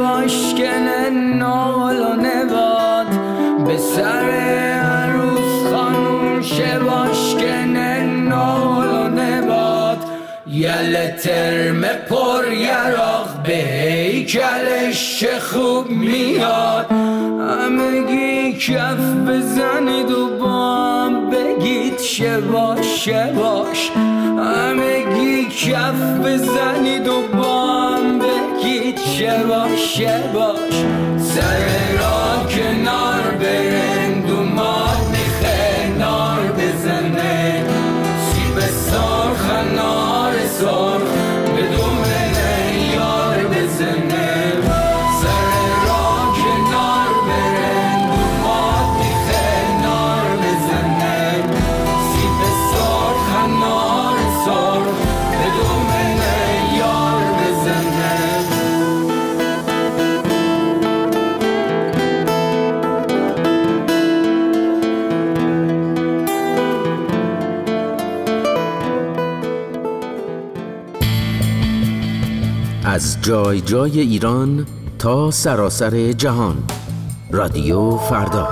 باشکنه نال و نباد، به سر عروس خانوم شه باشکنه نال و نباد. یله ترمه پر یراق به هیکلش چه خوب میاد. همگی کف بزنید و با هم بگید شباش شباش. همگی کف بزنید و با هم بگید شباش شباش. سر را کنار برند و ماد میخه نار بزنه، سیب سرخ نار سرخ به دومنه یار بزنه. از جای جای ایران تا سراسر جهان، رادیو فردا.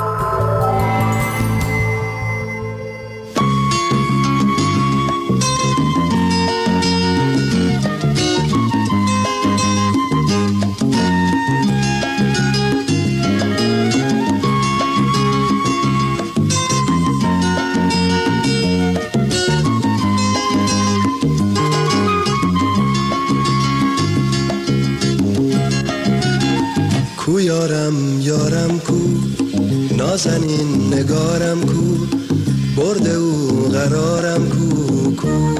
کو یارم یارم کو، نازنین نگارم کو، برده او قرارم کو کو.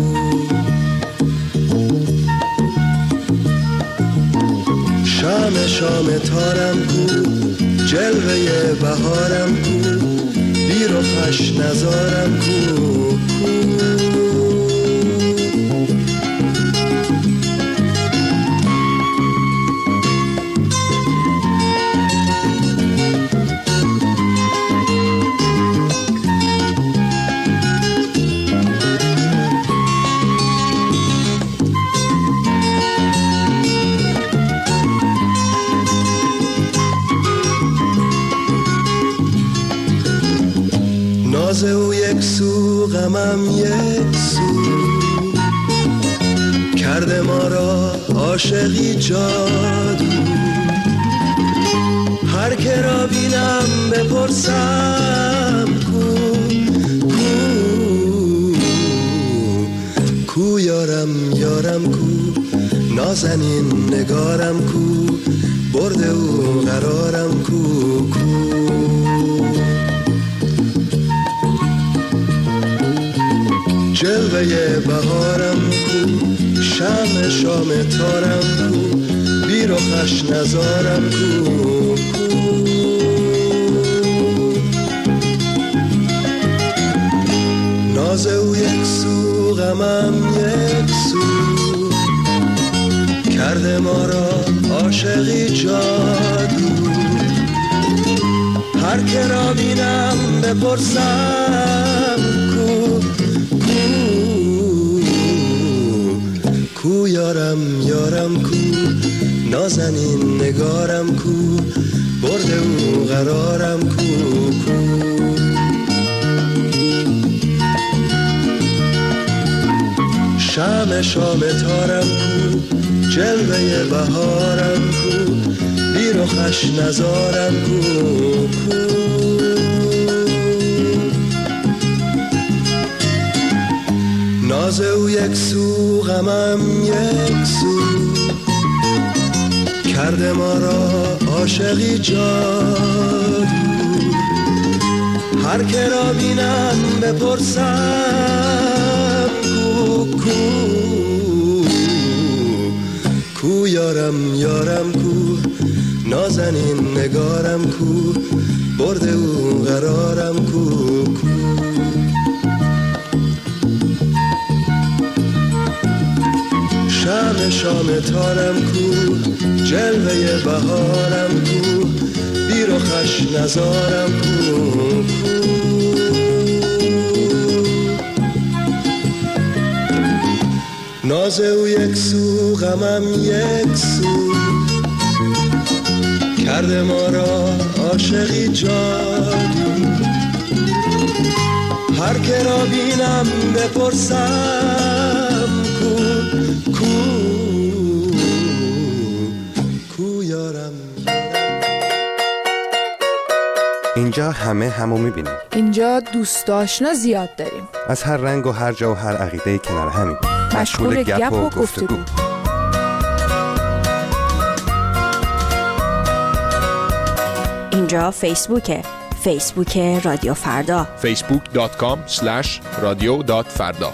شام شام تارم کو، جلوه بهارم کو، بیر و خوش نزارم کو کو. ناز او یک سو غمم یک سو، کرده ما را عاشقی جادو. هر که را بینم بپرسم کو کو کو. یارم یارم کو، نازنین نگارم کو، برده او قرارم کو کو. جلوه بهارم کو، شام شام تارم کو، بیر و خوش نزارم کو کو. ناز او یک سو غمم یک سو، کرده ما را عاشقی جادو. هر که را بینم بپرسم کو کو. یارم یارم کو، نازنین نگارم کو، برده او قرارم کو کو. شام شام تارم کو، جلوه بهارم کو، بیر و خوش نزارم کو کو. ناز او یک سو غمم یک سو، کرده ما را عاشقی جادو. هر که را بینم بپرسم کو کو کو. یارم یارم کو، نازنین نگارم کو، برده او قرارم کو کو. شام شام تارم کو، جلوه بهارم کو، بیر و خوش نزارم کو کو. ناز او یک سو غمم یک سو، کرده ما را عاشقی جادو. هر که را بینم بپرسم کو یارم. اینجا همو میبینیم. اینجا دوست آشنا زیاد داریم. از هر رنگ و هر جا و هر عقیده کنار همین. مشغول گپ و گفتگو. اینجا فیسبوک رادیو فردا. facebook.com/radio.farda.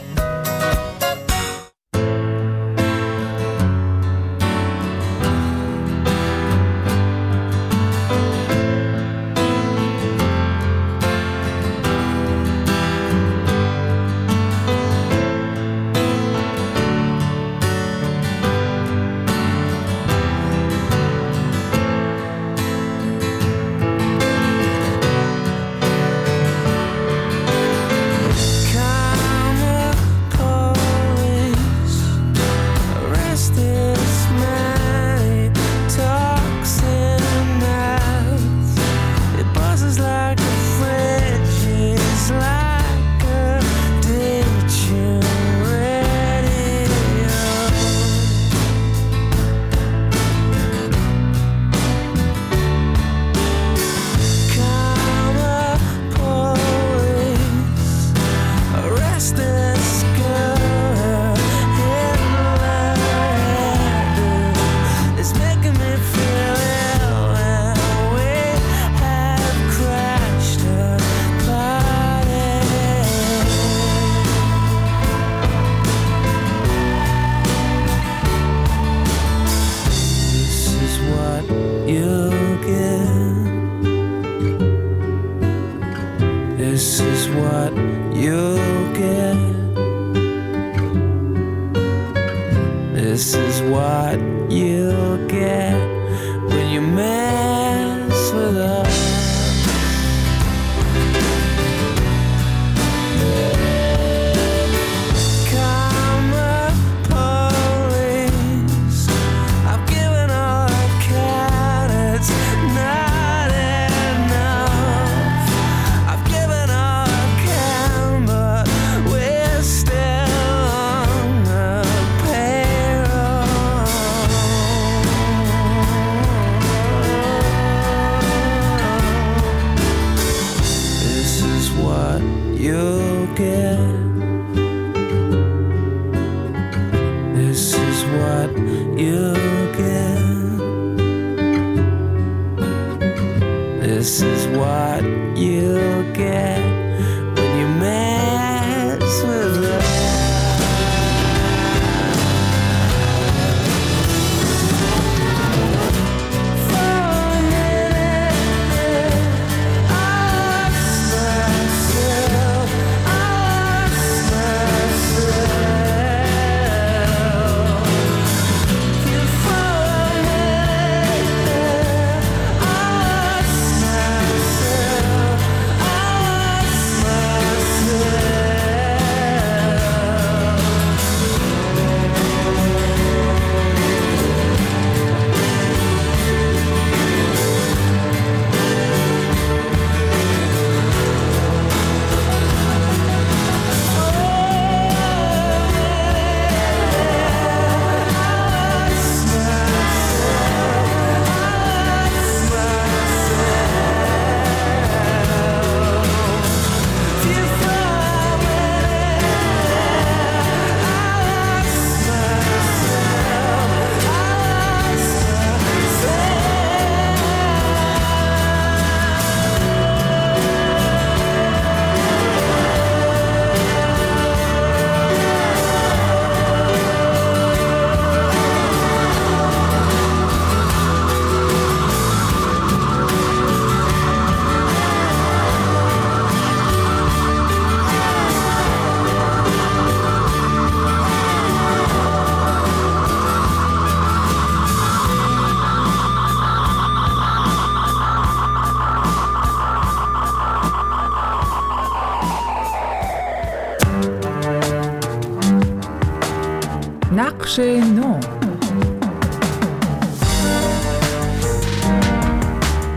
نقش نو.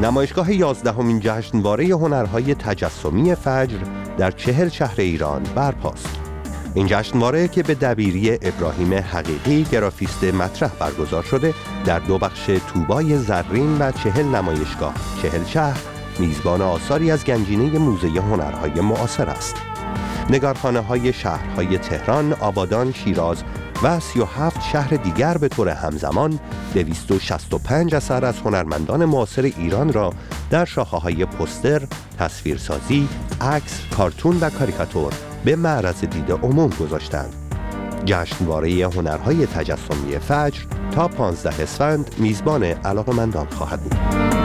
نمایشگاه 11مین جشنواره هنرهای تجسمی فجر در 40 شهر ایران برپاست. این جشنواره که به دبیری ابراهیم حقیقی گرافیست مطرح برگزار شده، در 2 بخش طوبای زرین و 40 نمایشگاه 40 شهر میزبان آثاری از گنجینه موزه هنرهای معاصر است. نگارخانه‌های شهرهای تهران، آبادان، شیراز و 37 شهر دیگر به طور همزمان 265 اثر از هنرمندان معاصر ایران را در شاخه‌های پوستر، تصویرسازی، عکس، کارتون و کاریکاتور به معرض دید عموم گذاشتند. جشنواره هنرهای تجسمی فجر تا 15 اسفند میزبان علاقه‌مندان خواهد بود.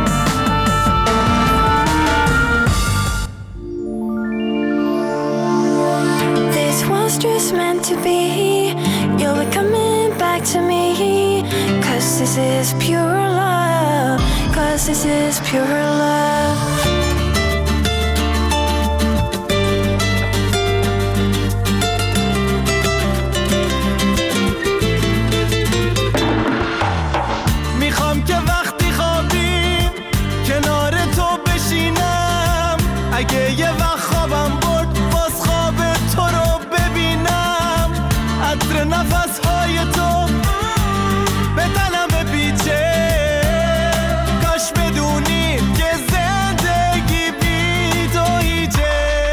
Just meant to be, you'll be coming back to me, 'cause this is pure love, 'cause this is pure love. میخوام که وقتی خوابیم کنار تو بشینم، اگه یه وقت خوابم برد باز خواب تو رو ببینم، عطر نفس‌های تو به تنم بپیچه، کاش بدونیم که زندگی بی تو هیچه.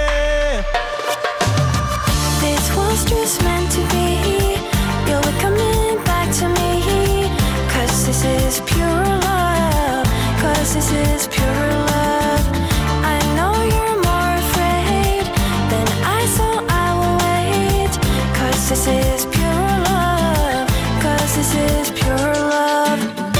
This was just meant to be, you'll be coming back to me, 'cause this is pure love, 'cause this is pure love. I know you're more afraid than I, so I will wait, 'cause this is pure love, 'cause this is pure love.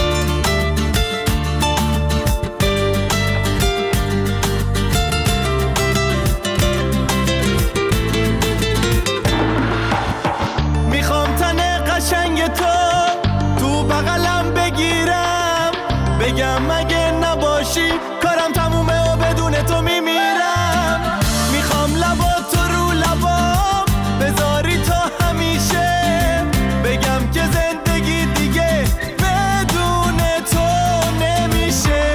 میخوام تن قشنگ تو بغلم بگیرم، بگم اگه نباشی کارم تمومه و بدون تو میمیرم. میخوام لبا تو رو لبام بذاری تا همیشه، بگم که زندگی دیگه بدون تو نمیشه.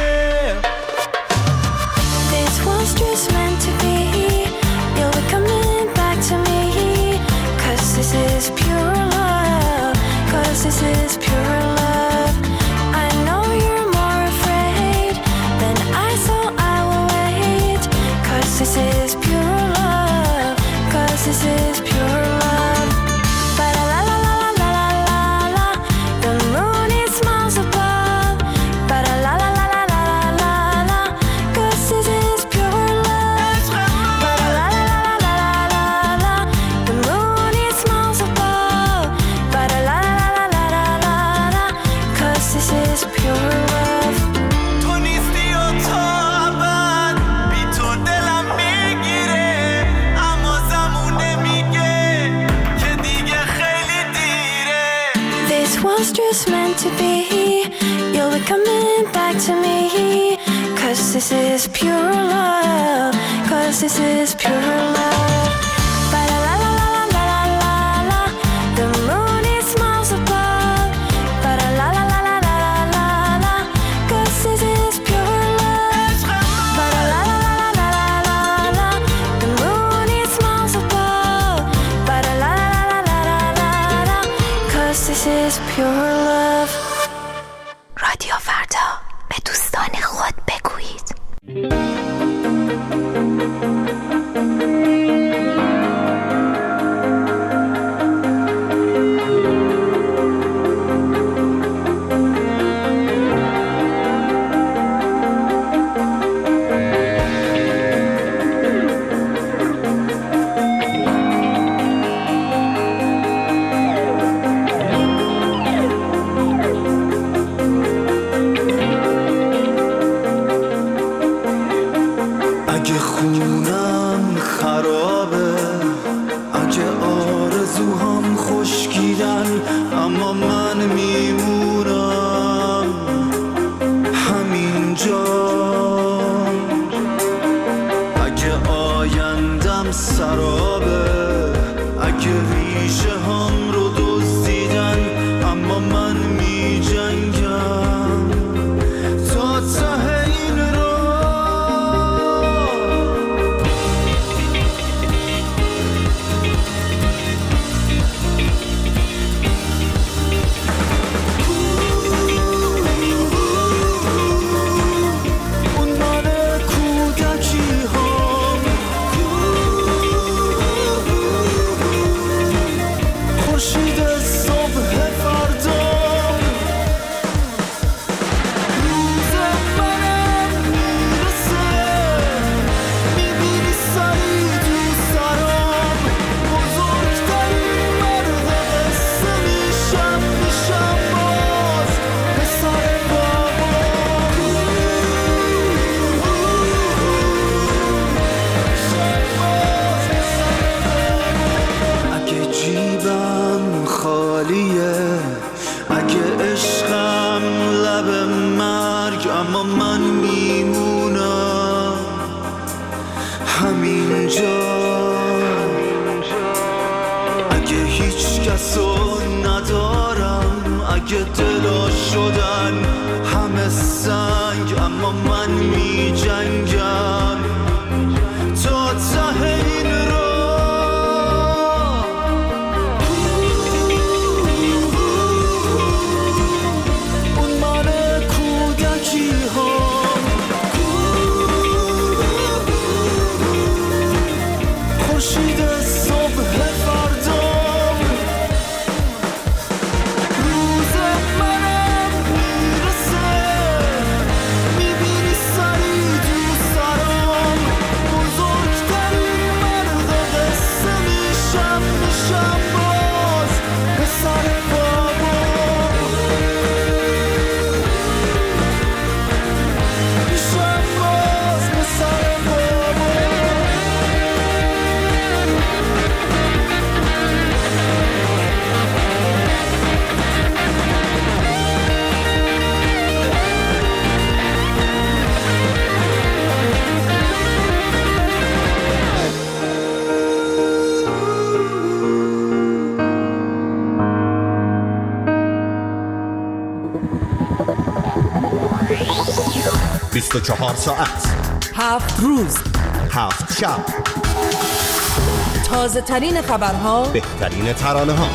This was just meant to be, you'll be coming back to me, 'cause this is pure love, 'cause this is pure love. I know you're more afraid than I, so I will wait, 'cause this is pure love, 'cause this is pure love. Ba-da-la-la-la-la-la-la-la, the moon it smiles above. Ba-da-la-la-la-la-la-la-la, 'cause this is pure love. Ba-da-la-la-la-la-la-la, the moon it smiles above. Ba-da-la-la-la-la-la-la, 'cause this is pure love. تو نیستی و تا ابد بی تو دلم میگیره، اما زمونه میگه که دیگه خیلی دیره. This was just meant to be, you'll be coming back to me, 'cause this is pure love, 'cause this is pure love. Ba-da-la-la-la-la-la-la, the moon it smiles above. Ba-da-la-la-la-la-la-la, 'cause this is pure love. Ba-da-la-la-la-la-la-la, the moon it smiles above. Ba-da-la-la-la-la-la-la, 'cause this is pure love. رادیو فردا، به دوستان خود بگویید. مرگ، اما من میمونم همینجا. اگه هیچ کسو ندارم، اگه دلا شدن همه سنگ، اما من می جنگم تا ته این راه. اون من کودکی ها، خورشید صبح فردا، روز منم میرسه، میبینی سری تو سرام، بزرگترین مرد قصه میشم باز پسر بابا، میشم باز پسر بابا. بیست و 24 ساعت 7 روز 7 شب، تازه ترین خبرها، بهترین ترانه ها.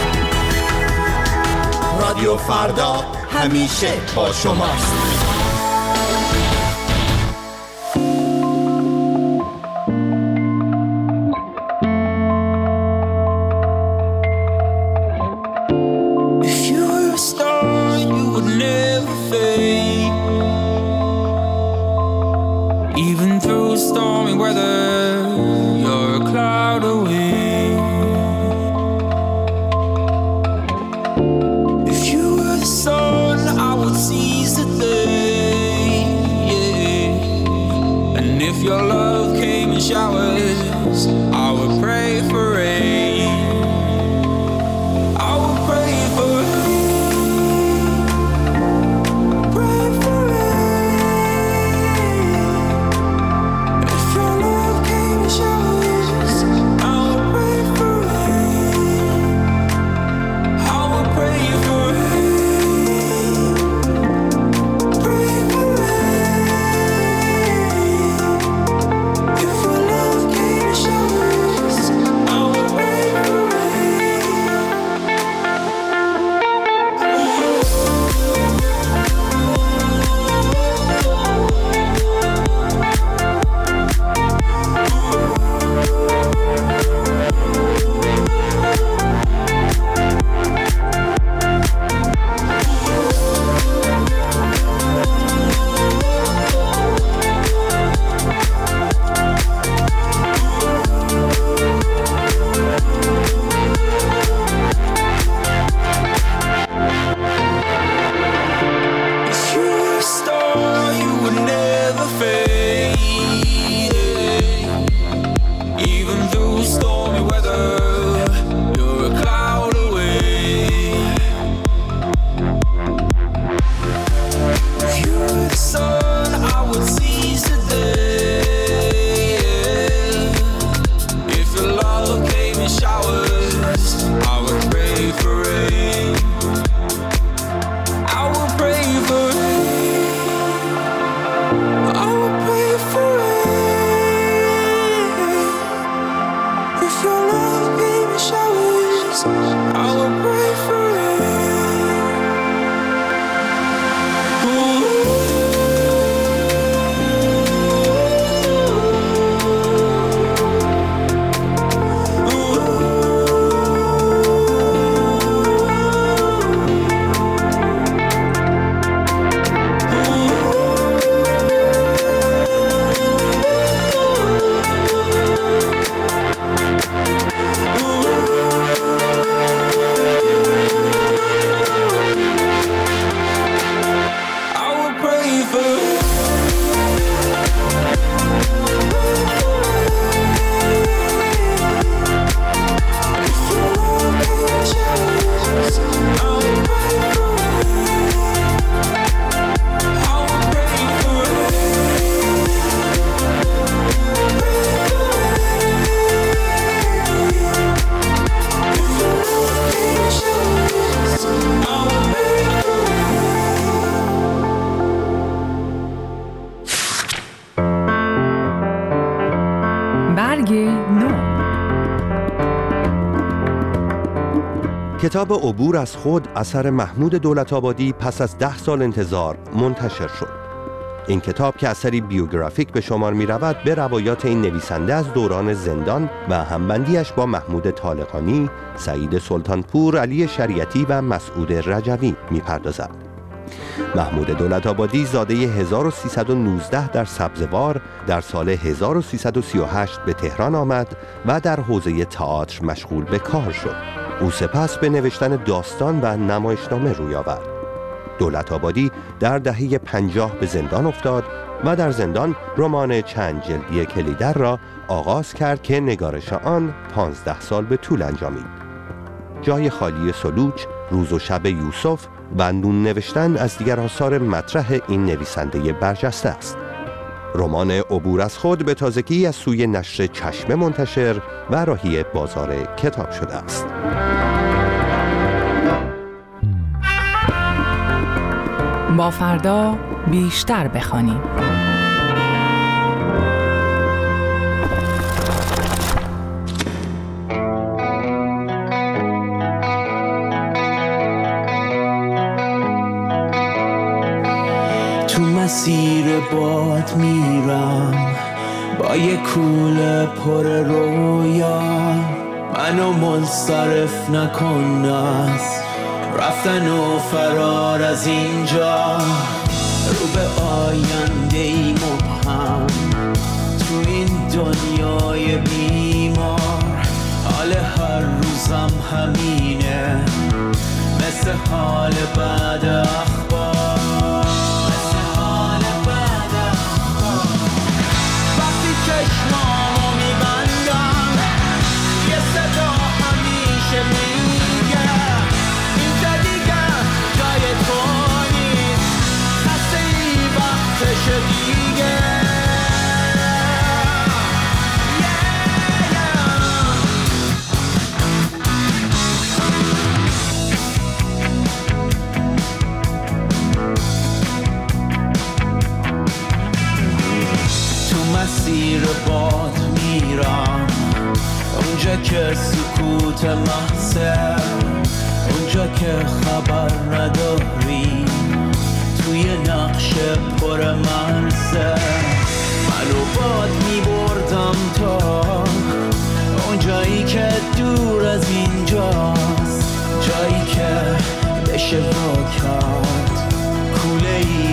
رادیو فردا همیشه با شماست. If you were a star, you would never fade. Even through stormy weather, you're a cloud away. If you were the sun, I would seize the day. Yeah. And if your love came in showers, I would pray for rain. I would pray for rain. Pray for rain. If your love came in showers, I would pray for rain. I would pray for rain. Pray for rain. If your love came in showers, I would pray for If you were a star, you would never fade. Even through stormy weather, you're a cloud away. If you were the sun, I would seize the day. If your love came in showers, I would pray for rain. I will pray for rain. I will pray for rain. If your love gave me showers, I will pray for I will pray for If your love gave me showers, I will pray for کتاب عبور از خود اثر محمود دولت‌آبادی پس از 10 سال انتظار منتشر شد. این کتاب که اثری بیوگرافیک به شمار می رود به روایات این نویسنده از دوران زندان و همبندیش با محمود طالقانی، سعید سلطانپور، علی شریعتی و مسعود رجوی می پردازد. محمود دولت‌آبادی زاده 1319 در سبزوار در سال 1338 به تهران آمد و در حوزه تئاتر مشغول به کار شد. او سپس به نوشتن داستان و نمایشنامه روی آورد. دولت‌آبادی در دهه 50 به زندان افتاد و در زندان رمان چند جلدی کلیدر را آغاز کرد که نگارش آن 15 سال به طول انجامید. جای خالی سلوچ، روز و شب یوسف و نون نوشتن از دیگر آثار مطرح این نویسنده برجسته است. رمان عبور از خود به تازگی از سوی نشر چشمه منتشر و راهی بازار کتاب شده است. با فردا بیشتر بخوانیم. تو مسیر باد میرم با یه کوله پر رویا، منو منصرف نکن از رفتن و فرار از اینجا، رو به آینده ای مبهم تو این دنیای بیمار، حال هر روزم همینه مثل حال بعد اخبار، مثل حال بعد اخبار. وقتی چشمامو میبندم یه صدا همیشه میگه اینجا دیگه جای تو نیست، خسته ای وقتش دیگه. مسیر باد میرم اونجا که سکوت محضه، اونجا که خبر نداری توی نقش پر مرزه، منو باد میبردم تا اونجایی که دور از اینجاست، جایی که بشه وا کرد کوله ای